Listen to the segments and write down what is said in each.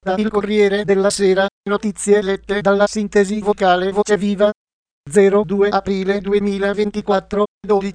Da Il Corriere della Sera, notizie lette dalla sintesi vocale Voce Viva. 02 aprile 2024,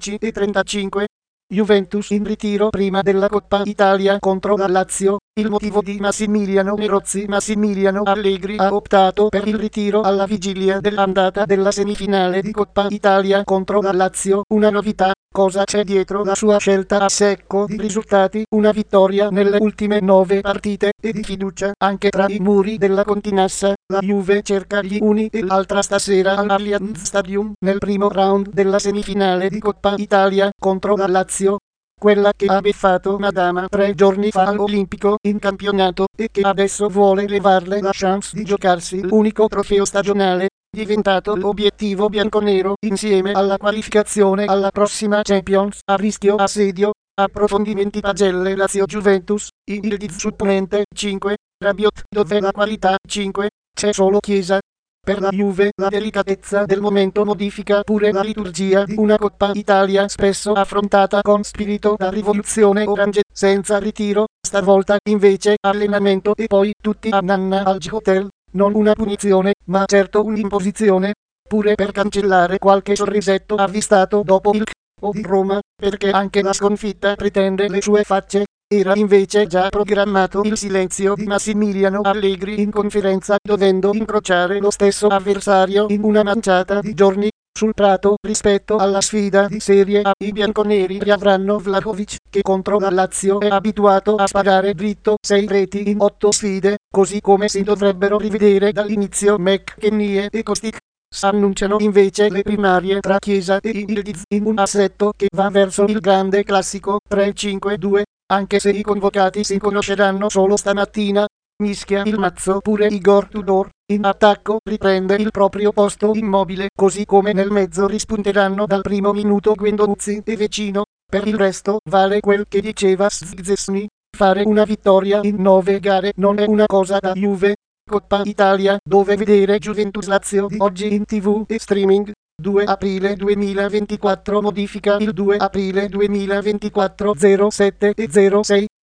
12:35. Juventus in ritiro prima della Coppa Italia contro la Lazio. Il motivo di Massimiliano Nerozzi. Massimiliano Allegri ha optato per il ritiro alla vigilia dell'andata della semifinale di Coppa Italia contro la Lazio. Una novità. Cosa c'è dietro la sua scelta? A secco di risultati, una vittoria nelle ultime 9 partite e di fiducia anche tra i muri della Continassa. La Juve cerca gli uni e l'altra stasera all'Allianz Stadium nel primo round della semifinale di Coppa Italia contro la Lazio. Quella che ha beffato Madama 3 giorni fa all'Olimpico in campionato e che adesso vuole levarle la chance di giocarsi l'unico trofeo stagionale, diventato l'obiettivo bianconero insieme alla qualificazione alla prossima Champions a rischio assedio. Approfondimenti pagelle Lazio Juventus, il supponente 5, Rabiot dov'è la qualità 5, c'è solo Chiesa. Per la Juve la delicatezza del momento modifica pure la liturgia di una Coppa Italia spesso affrontata con spirito da rivoluzione orange, senza ritiro, stavolta invece allenamento e poi tutti a Nanna al G-Hotel, non una punizione, ma certo un'imposizione, pure per cancellare qualche sorrisetto avvistato dopo il o di Roma, perché anche la sconfitta pretende le sue facce. Era invece già programmato il silenzio di Massimiliano Allegri in conferenza, dovendo incrociare lo stesso avversario in una manciata di giorni. Sul prato, rispetto alla sfida di Serie A, i bianconeri riavranno Vlahovic, che contro la Lazio è abituato a sparare dritto 6 reti in 8 sfide, così come si dovrebbero rivedere dall'inizio McKennie e Kostic. S'annunciano invece le primarie tra Chiesa e Ildiz in un assetto che va verso il grande classico 3-5-2, anche se i convocati si conosceranno solo stamattina. Mischia il mazzo pure Igor Tudor, in attacco riprende il proprio posto Immobile, così come nel mezzo rispunteranno dal primo minuto Guendouzi e Vecino. Per il resto vale quel che diceva Szczesny, fare una vittoria in 9 gare non è una cosa da Juve. Coppa Italia, dove vedere Juventus Lazio di oggi in TV e streaming. 2 aprile 2024 modifica il 2 aprile 2024 07 e 06.